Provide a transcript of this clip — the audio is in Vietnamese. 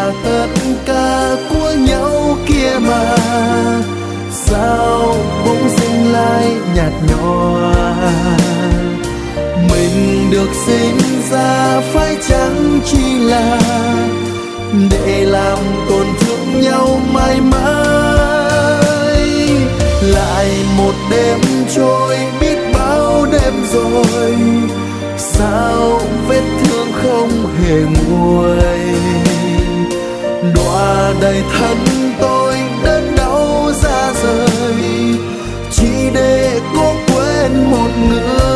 là tất cả của nhau kia mà, sao bỗng dưng lại nhạt nhòa. Mình được sinh ra phải chăng chỉ là để làm tổn thương nhau mãi mãi. Lại một đêm trôi biết bao đêm rồi, sao vết thương không hề nguôi. Đọa đầy thân tôi đớn đau ra rời, chỉ để cố quên một người.